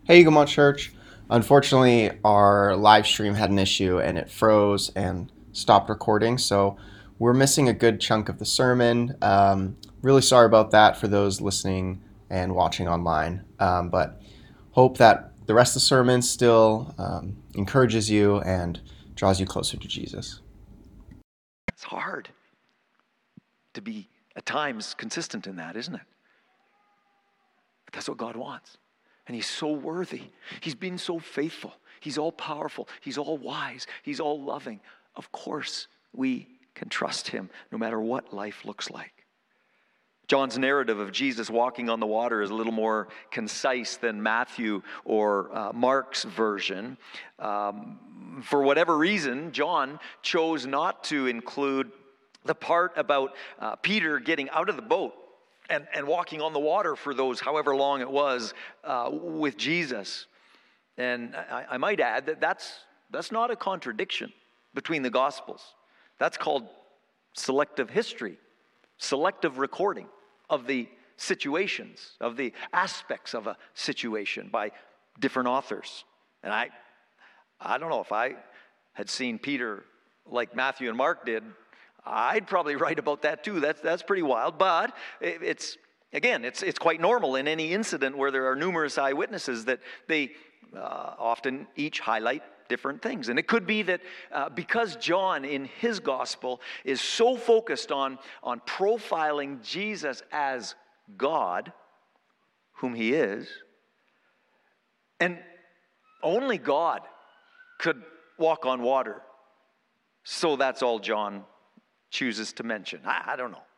Hey, Gomont Church. Unfortunately, our live stream had an issue and it froze and stopped recording, so we're missing a good chunk of the sermon. Really sorry about that for those listening and watching online, but hope that the rest of the sermon still encourages you and draws you closer to Jesus. It's hard to be at times consistent in that, isn't it? But that's what God wants. And He's so worthy. He's been so faithful. He's all powerful. He's all wise. He's all loving. Of course, we can trust Him no matter what life looks like. John's narrative of Jesus walking on the water is a little more concise than Matthew or Mark's version. For whatever reason, John chose not to include the part about Peter getting out of the boat and walking on the water for those however long it was with Jesus. And I might add that that's not a contradiction between the Gospels. That's called selective history, selective recording of the situations, of the aspects of a situation by different authors. And I don't know, if I had seen Peter like Matthew and Mark did, I'd probably write about that too. That's pretty wild. But it's quite normal in any incident where there are numerous eyewitnesses that they often each highlight different things. And it could be that because John in his gospel is so focused on profiling Jesus as God, whom He is, and only God could walk on water. So that's all John chooses to mention. I don't know.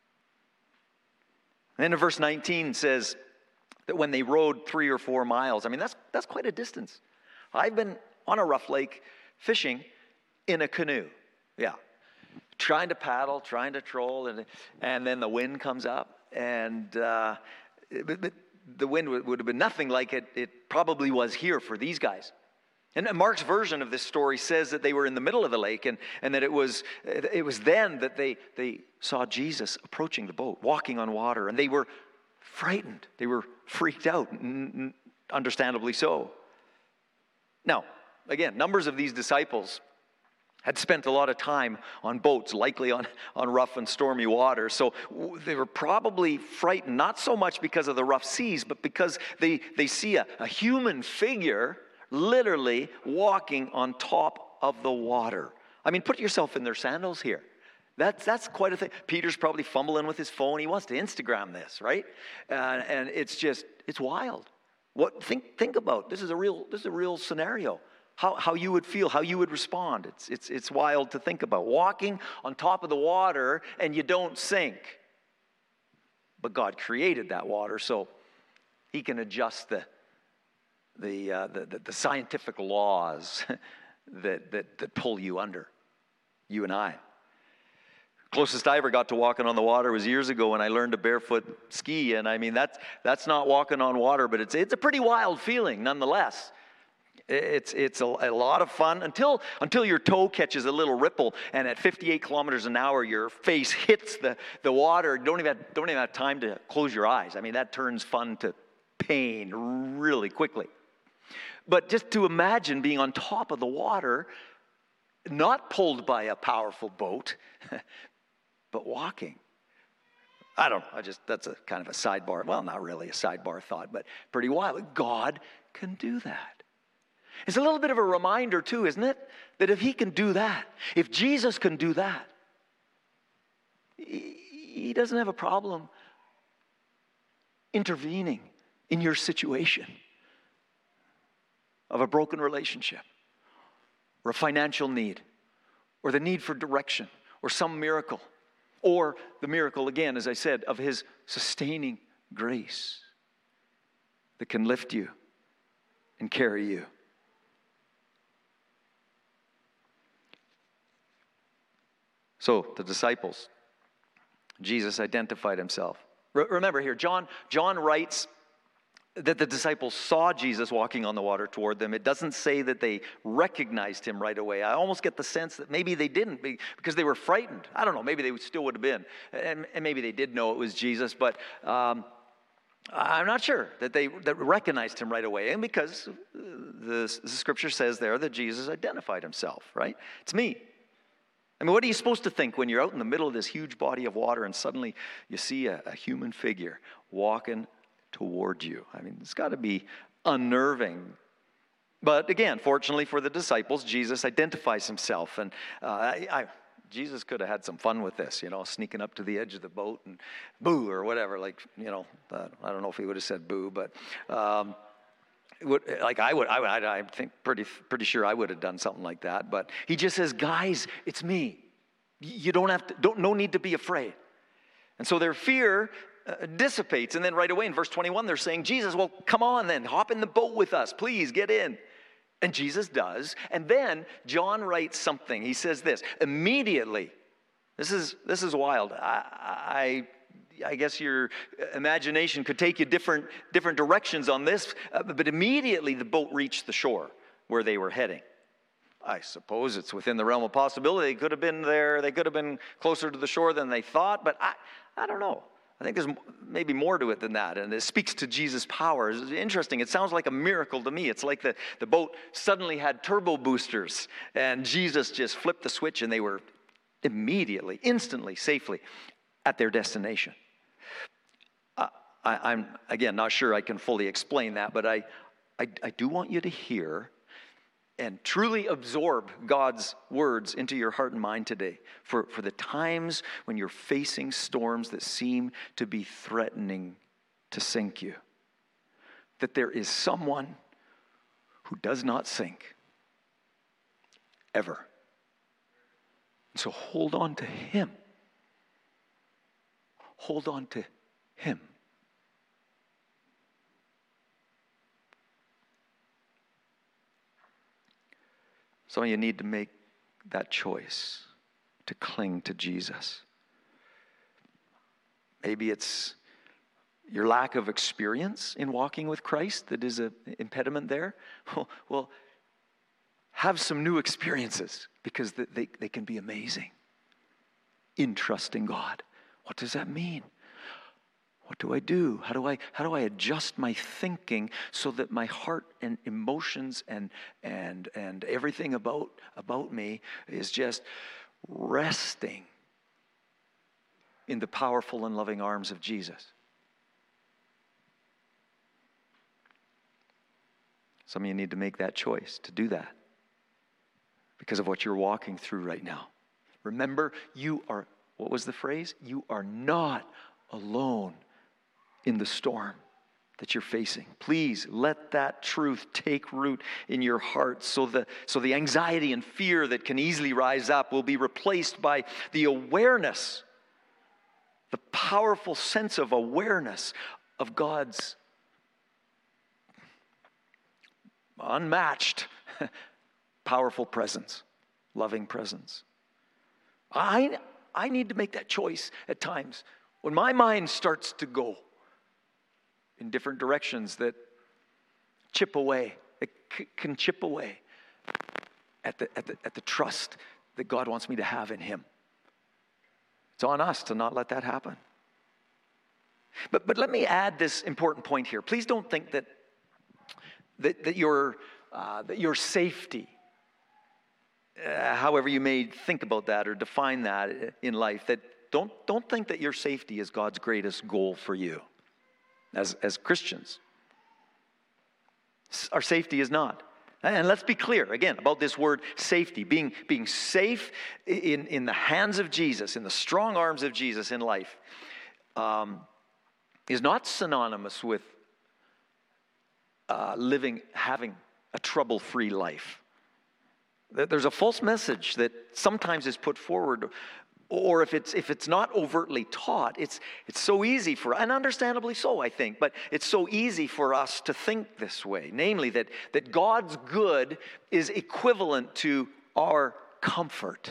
And then verse 19 says that when they rowed 3 or 4 miles, I mean, that's quite a distance. I've been on a rough lake fishing in a canoe. Yeah. Trying to paddle, trying to troll, and then the wind comes up. And but the wind would have been nothing like it probably was here for these guys. And Mark's version of this story says that they were in the middle of the lake and that it was then that they saw Jesus approaching the boat, walking on water, and they were frightened. They were freaked out, understandably so. Now, again, numbers of these disciples had spent a lot of time on boats, likely on rough and stormy water. So they were probably frightened, not so much because of the rough seas, but because they see a human figure literally walking on top of the water. I mean, put yourself in their sandals here. That's quite a thing. Peter's probably fumbling with his phone. He wants to Instagram this, right? And it's wild. Think about this is a real scenario. How you would feel, how you would respond. It's wild to think about. Walking on top of the water and you don't sink. But God created that water, so He can adjust the scientific laws that pull you under, you and I. Closest I ever got to walking on the water was years ago when I learned to barefoot ski, and I mean that's not walking on water, but it's a pretty wild feeling nonetheless. It's a lot of fun until your toe catches a little ripple, and at 58 kilometers an hour, your face hits the water. Don't even have time to close your eyes. I mean, that turns fun to pain really quickly. But just to imagine being on top of the water, not pulled by a powerful boat, but walking. I don't know. That's a kind of a sidebar. Well, not really a sidebar thought, but pretty wild. God can do that. It's a little bit of a reminder too, isn't it? That if He can do that, if Jesus can do that, He doesn't have a problem intervening in your situation of a broken relationship, or a financial need, or the need for direction, or some miracle, or the miracle, again, as I said, of His sustaining grace that can lift you and carry you. So, the disciples, Jesus identified Himself. Remember here, John writes that the disciples saw Jesus walking on the water toward them. It doesn't say that they recognized Him right away. I almost get the sense that maybe they didn't because they were frightened. I don't know, maybe they still would have been. And maybe they did know it was Jesus, but I'm not sure that they recognized him right away, and because the scripture says there that Jesus identified himself, right? It's me. I mean, what are you supposed to think when you're out in the middle of this huge body of water and suddenly you see a human figure walking toward you? I mean, it's got to be unnerving. But again, fortunately for the disciples, Jesus identifies himself. And Jesus could have had some fun with this, sneaking up to the edge of the boat and boo or whatever. I don't know if he would have said boo, but I think pretty sure I would have done something like that. But he just says, guys, it's me. You no need to be afraid. And so their fear dissipates. And then right away in verse 21, they're saying, Jesus, well, come on then, hop in the boat with us. Please get in. And Jesus does. And then John writes something. He says this, immediately. This is wild. I guess your imagination could take you different directions on this. But immediately the boat reached the shore where they were heading. I suppose it's within the realm of possibility. They could have been there. They could have been closer to the shore than they thought. But I don't know. I think there's maybe more to it than that, and it speaks to Jesus' power. It's interesting. It sounds like a miracle to me. It's like the boat suddenly had turbo boosters, and Jesus just flipped the switch, and they were immediately, instantly, safely at their destination. I'm, again, not sure I can fully explain that, but I do want you to hear and truly absorb God's words into your heart and mind today for the times when you're facing storms that seem to be threatening to sink you. That there is someone who does not sink, ever. So hold on to him. Hold on to him. Some of you need to make that choice to cling to Jesus. Maybe it's your lack of experience in walking with Christ that is an impediment there. Well, have some new experiences because they can be amazing in trusting God. What does that mean? What do I do? How do I adjust my thinking so that my heart and emotions and everything about me is just resting in the powerful and loving arms of Jesus? Some of you need to make that choice to do that because of what you're walking through right now. Remember, what was the phrase? You are not alone in the storm that you're facing. Please let that truth take root in your heart so the anxiety and fear that can easily rise up will be replaced by the awareness, the powerful sense of awareness of God's unmatched, powerful presence, loving presence. I need to make that choice at times when my mind starts to go in different directions that can chip away at the trust that God wants me to have in him. It's on us to not let that happen. But let me add this important point here. Please don't think that your safety, however you may think about that or define that in life, that don't think that your safety is God's greatest goal for you as Christians. Our safety is not. And let's be clear again about this word safety. Being safe in the hands of Jesus, in the strong arms of Jesus in life, is not synonymous with having a trouble-free life. There's a false message that sometimes is put forward, or if it's not overtly taught, it's so easy and understandably so, I think, but it's so easy for us to think this way, namely that God's good is equivalent to our comfort.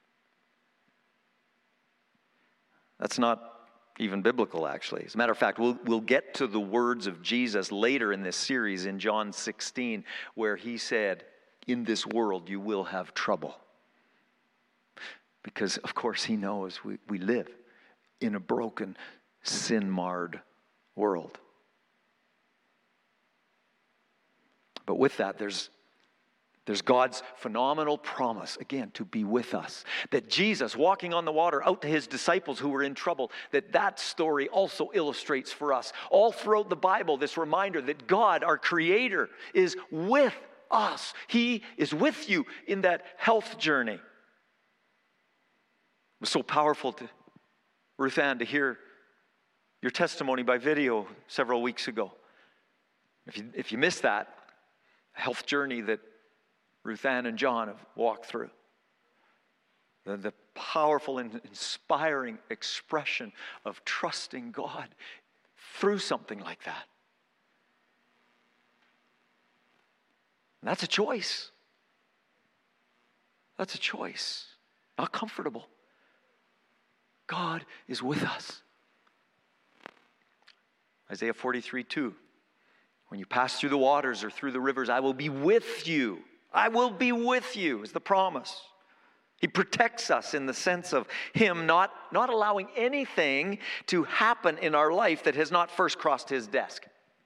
That's not even biblical, actually. As a matter of fact, we'll get to the words of Jesus later in this series in John 16, where he said, "In this world you will have trouble." Because, of course, he knows we live in a broken, sin-marred world. But with that, there's God's phenomenal promise, again, to be with us. That Jesus, walking on the water out to his disciples who were in trouble, that story also illustrates for us. All throughout the Bible, this reminder that God, our Creator, is with us. He is with you in that health journey. It was so powerful to Ruth Ann to hear your testimony by video several weeks ago. If you missed that health journey that Ruth Ann and John have walked through, the powerful and inspiring expression of trusting God through something like that. And that's a choice. That's a choice. Not comfortable. God is with us. Isaiah 43:2. When you pass through the waters or through the rivers, I will be with you. I will be with you is the promise. He protects us in the sense of him not allowing anything to happen in our life that has not first crossed his desk.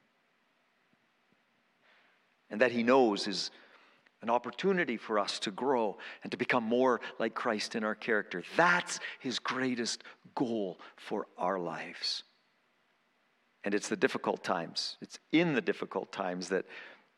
And that he knows is an opportunity for us to grow and to become more like Christ in our character. That's his greatest goal for our lives. And it's the difficult times. It's in the difficult times that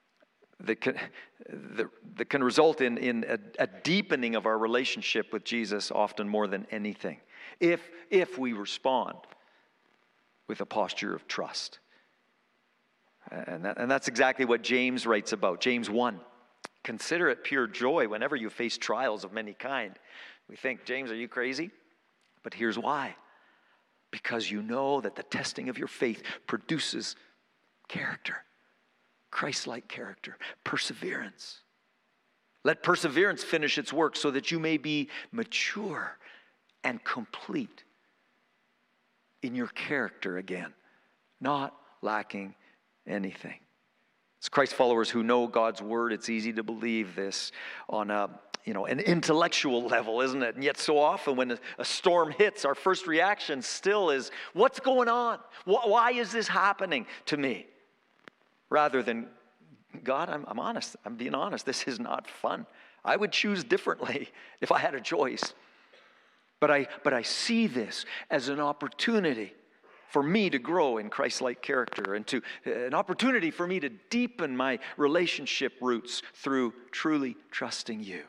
can result in a deepening of our relationship with Jesus often more than anything. If we respond with a posture of trust. And that's exactly what James writes about. James 1. Consider it pure joy whenever you face trials of many kind. We think, James, are you crazy? But here's why. Because you know that the testing of your faith produces character. Christ-like character. Perseverance. Let perseverance finish its work so that you may be mature and complete in your character again. Not lacking anything. As Christ followers who know God's word, it's easy to believe this on an intellectual level, isn't it? And yet so often when a storm hits, our first reaction still is, what's going on? Why is this happening to me? Rather than, God, I'm honest. I'm being honest. This is not fun. I would choose differently if I had a choice. But I see this as an opportunity for me to grow in Christ-like character and an opportunity for me to deepen my relationship roots through truly trusting you.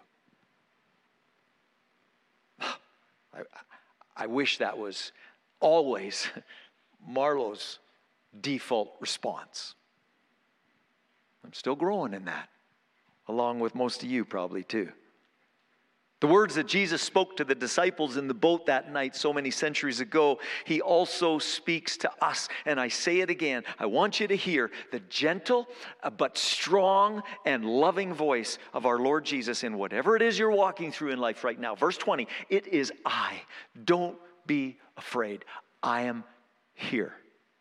I wish that was always Marlo's default response. I'm still growing in that, along with most of you probably too. The words that Jesus spoke to the disciples in the boat that night so many centuries ago, he also speaks to us. And I say it again, I want you to hear the gentle but strong and loving voice of our Lord Jesus in whatever it is you're walking through in life right now. Verse 20, it is I. Don't be afraid. I am here.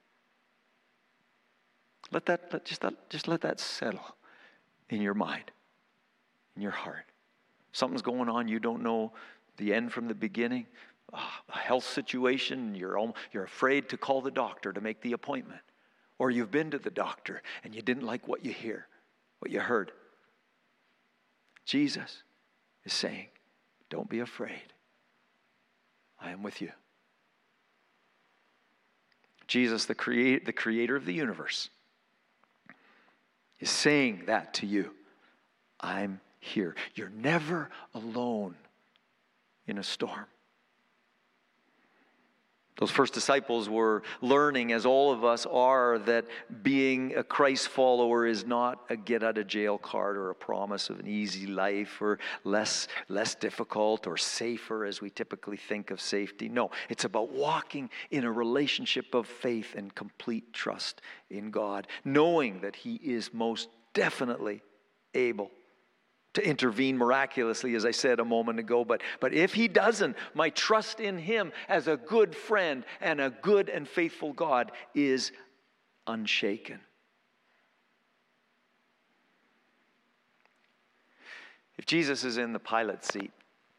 Just let that settle in your mind, in your heart. Something's going on, you don't know the end from the beginning. A health situation, you're afraid to call the doctor to make the appointment. Or you've been to the doctor and you didn't like what you heard. Jesus is saying, don't be afraid. I am with you. Jesus, the creator of the universe, is saying that to you. I'm here. You're never alone in a storm. Those first disciples were learning, as all of us are, that being a Christ follower is not a get-out-of-jail card or a promise of an easy life or less difficult or safer as we typically think of safety. No, it's about walking in a relationship of faith and complete trust in God, knowing that He is most definitely able to intervene miraculously, as I said a moment ago. But if He doesn't, my trust in Him as a good friend and a good and faithful God is unshaken. If Jesus is in the pilot seat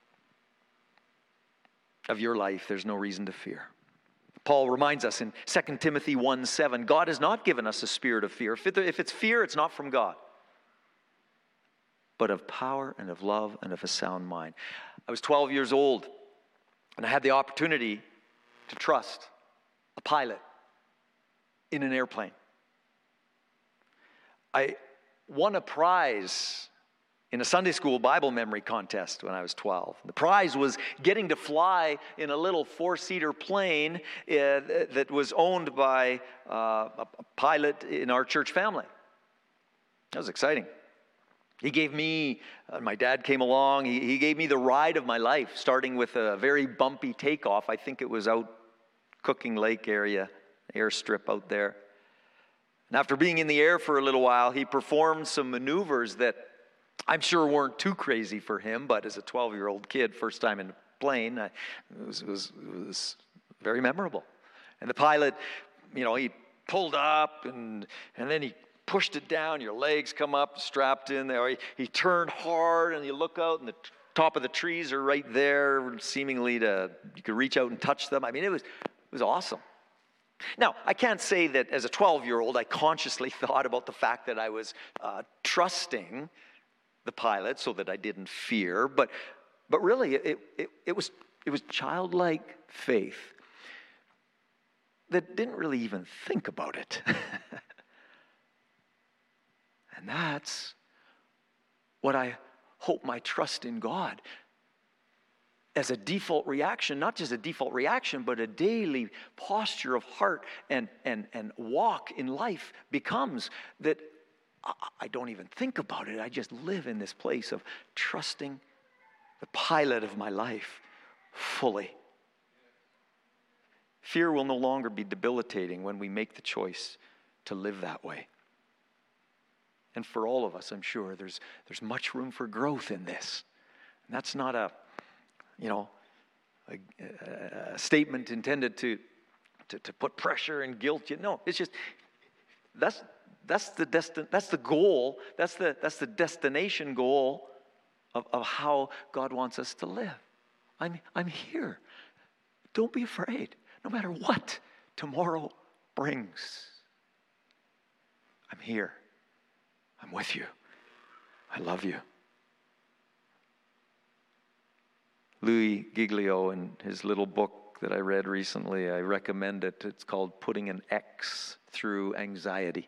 of your life, there's no reason to fear. Paul reminds us in 2 Timothy 1:7, God has not given us a spirit of fear. If it's fear, it's not from God. but of power and of love and of a sound mind. I was 12 years old, and I had the opportunity to trust a pilot in an airplane. I won a prize in a Sunday school Bible memory contest when I was 12. The prize was getting to fly in a little four-seater plane that was owned by a pilot in our church family. That was exciting. He gave me, my dad came along, he gave me the ride of my life, starting with a very bumpy takeoff. I think it was out Cooking Lake area, airstrip out there. And after being in the air for a little while, he performed some maneuvers that I'm sure weren't too crazy for him, but as a 12-year-old kid, first time in a plane, it was very memorable. And the pilot, he pulled up and then he pushed it down. Your legs come up, strapped in there. He turned hard, and you look out, and the top of the trees are right there, seemingly you could reach out and touch them. I mean, it was awesome. Now, I can't say that as a 12-year-old, I consciously thought about the fact that I was trusting the pilot so that I didn't fear, but really, it was childlike faith that didn't really even think about it. And that's what I hope my trust in God as a default reaction, not just a default reaction, but a daily posture of heart and walk in life becomes, that I don't even think about it. I just live in this place of trusting the pilot of my life fully. Fear will no longer be debilitating when we make the choice to live that way. And for all of us, I'm sure there's much room for growth in this. And that's not a statement intended to put pressure and guilt. No, it's just that's the goal. That's the destination goal of how God wants us to live. I'm here. Don't be afraid, no matter what tomorrow brings. I'm here. I'm with you. I love you. Louis Giglio, in his little book that I read recently, I recommend it. It's called Putting an X Through Anxiety.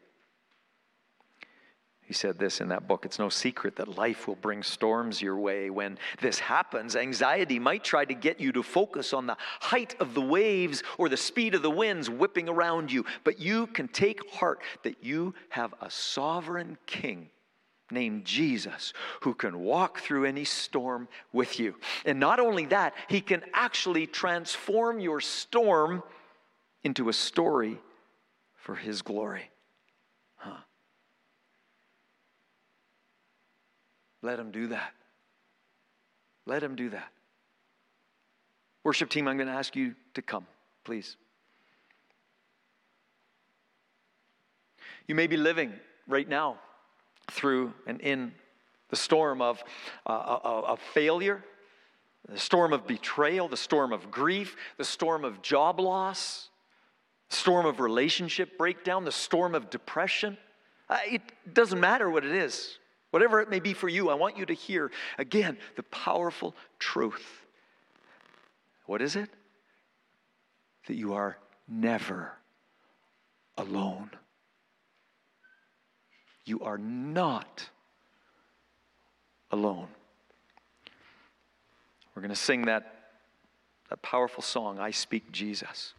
He said this in that book: "It's no secret that life will bring storms your way. When this happens, anxiety might try to get you to focus on the height of the waves or the speed of the winds whipping around you. But you can take heart that you have a sovereign king named Jesus who can walk through any storm with you. And not only that, he can actually transform your storm into a story for his glory." Let him do that. Let him do that. Worship team, I'm going to ask you to come, please. You may be living right now through and in the storm of failure, the storm of betrayal, the storm of grief, the storm of job loss, the storm of relationship breakdown, the storm of depression. It doesn't matter what it is. Whatever it may be for you, I want you to hear, again, the powerful truth. What is it? That you are never alone. You are not alone. We're going to sing that powerful song, "I Speak Jesus."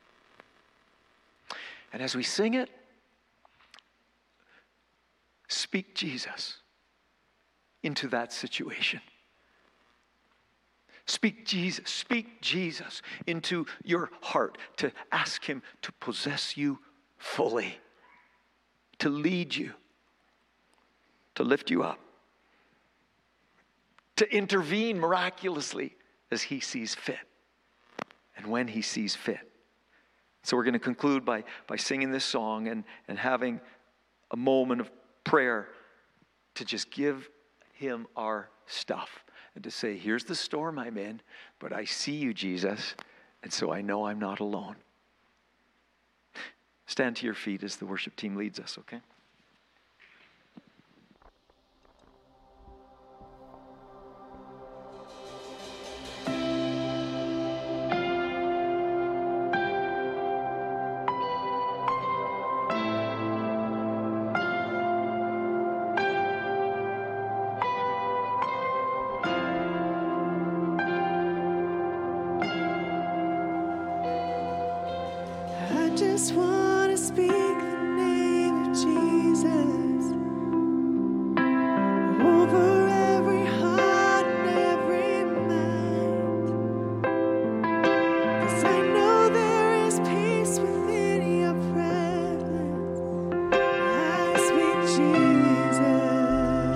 And as we sing it, speak Jesus into that situation. Speak Jesus into your heart, to ask him to possess you fully, to lead you, to lift you up, to intervene miraculously as he sees fit and when he sees fit. So we're going to conclude by singing this song and having a moment of prayer to just give him our stuff and to say, here's the storm I'm in, but I see you, Jesus, and so I know I'm not alone. Stand to your feet as the worship team leads us, okay? just want to speak the name of Jesus over every heart and every mind. 'Cause I know there is peace within your presence. I speak Jesus.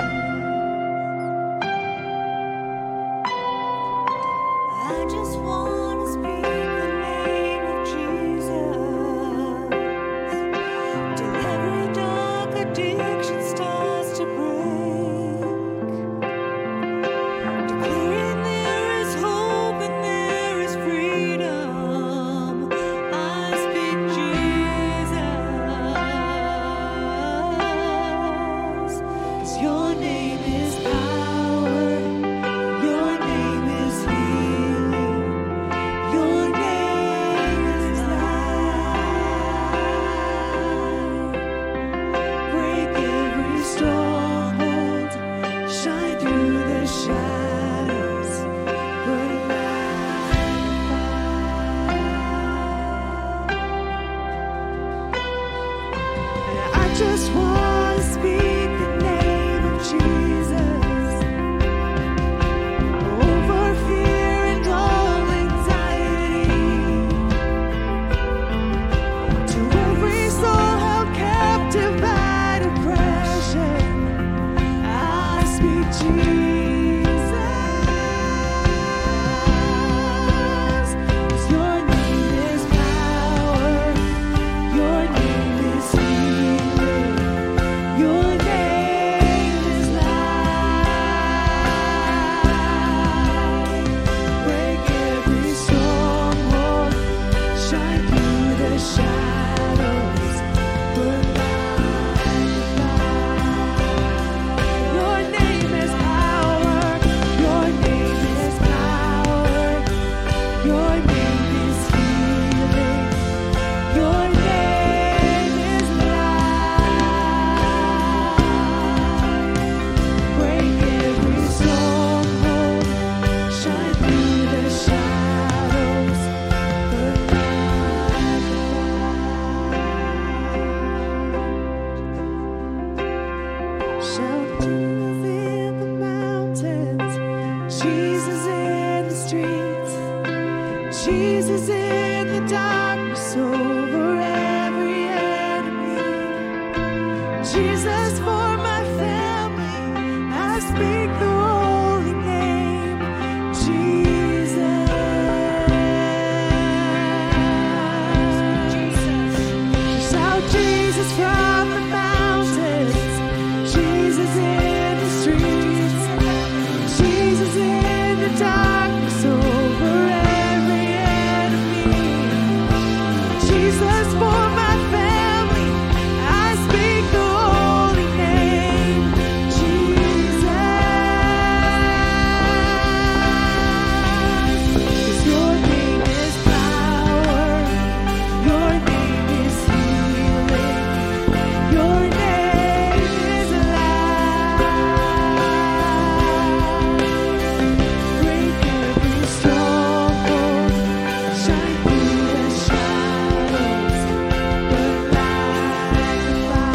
I just want to speak the name of Jesus till every dark addiction starts to break. Declaring there is hope and there is freedom. I speak Jesus. 'Cause your name is power. Your name is healing. Your name is light. Break every stronghold. Shine through the shadows. Burn like fire. I just want to speak the name of Jesus over fear and all anxiety. To every soul held captive by depression, I speak Jesus. 'Cause your name is power. Your name is healing. Your name is light. Break every stronghold. Shine through the shadows. Burn like fire. Your name is power. Your name is power. Your name is healing. Your name is light. Break every stronghold. Shine through the shadows. Burn like fire. Shout Jesus in the mountains. Jesus in the streets. Jesus in the darkness over every enemy. Jesus for my family. I speak the holy name. Jesus. Shout Jesus from the mountains. Jesus in the streets. Jesus in the darkness over every enemy. Jesus for my family. I speak the holy name. Jesus. 'Cause your name is power. Your name is healing. Your name is light. Break every stronghold. Shine through the shadows. Burn like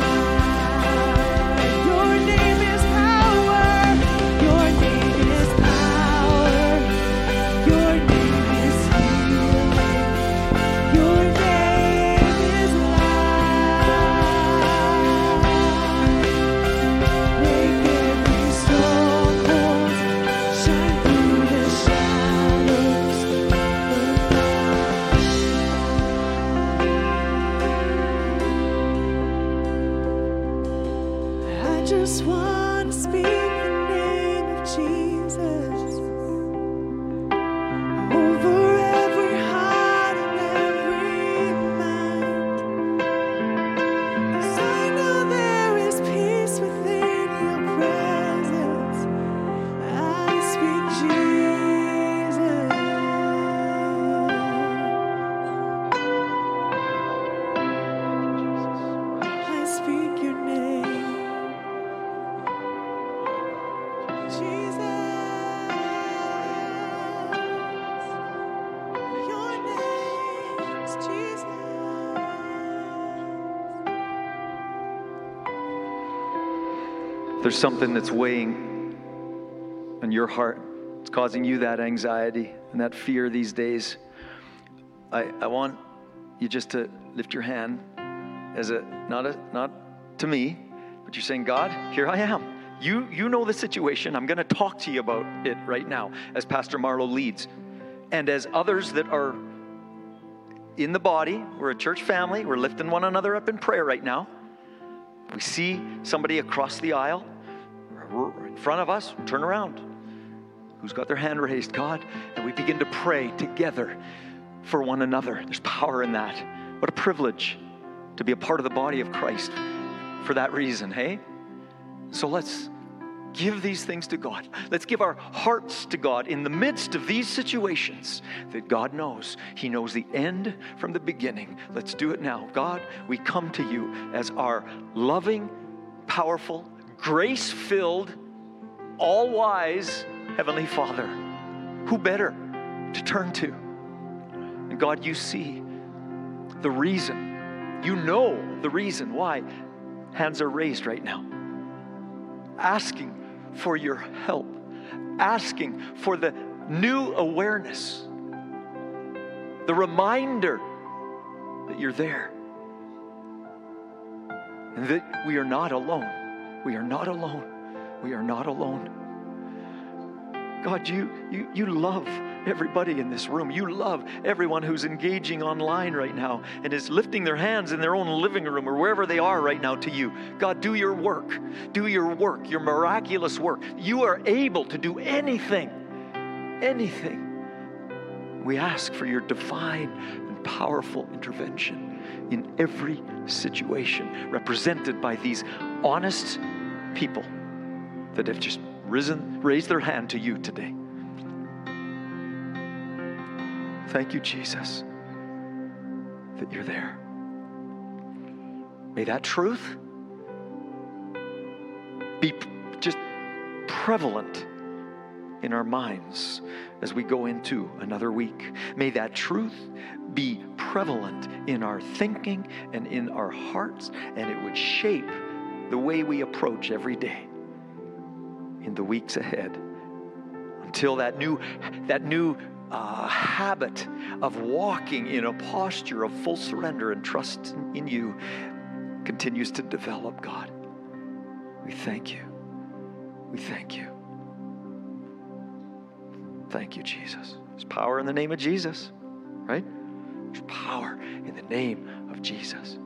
fire. Your name is power. Your name is power. Your name is healing. Your name is light. Break every stronghold. Shine through the shadows. I just want to speak the name of Jesus over every heart and every mind. 'Cause I know there is peace within your presence. I speak Jesus. I speak your name. Jesus. Your name is Jesus. If there's something that's weighing on your heart, it's causing you that anxiety and that fear these days, I want you just to lift your hand as not to me, but you're saying, God, here I am. You know the situation. I'm going to talk to you about it right now as Pastor Marlo leads. And as others that are in the body, we're a church family, we're lifting one another up in prayer right now. We see somebody across the aisle, in front of us, turn around, who's got their hand raised, God, and we begin to pray together for one another. There's power in that. What a privilege to be a part of the body of Christ for that reason, hey? So let's give these things to God. Let's give our hearts to God in the midst of these situations that God knows. He knows the end from the beginning. Let's do it now. God, we come to you as our loving, powerful, grace-filled, all-wise Heavenly Father. Who better to turn to? And God, you see the reason. You know the reason why hands are raised right now. Asking for your help, asking for the new awareness, the reminder that you're there, and that we are not alone. We are not alone. We are not alone. God, you love everybody in this room. You love everyone who's engaging online right now and is lifting their hands in their own living room or wherever they are right now to you. God, do your work. Do your work, your miraculous work. You are able to do anything. Anything. We ask for your divine and powerful intervention in every situation represented by these honest people that have just raised their hand to you today. Thank you, Jesus, that you're there. May that truth be just prevalent in our minds as we go into another week. May that truth be prevalent in our thinking and in our hearts, and it would shape the way we approach every day in the weeks ahead, until that new habit of walking in a posture of full surrender and trust in you continues to develop. God, we thank you. We thank you. Thank you, Jesus. There's power in the name of Jesus, right? There's power in the name of Jesus.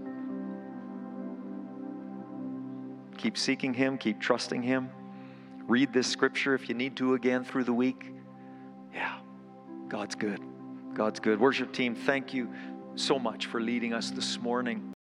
Keep seeking him, keep trusting him. Read this scripture if you need to again through the week. Yeah, God's good. God's good. Worship team, thank you so much for leading us this morning.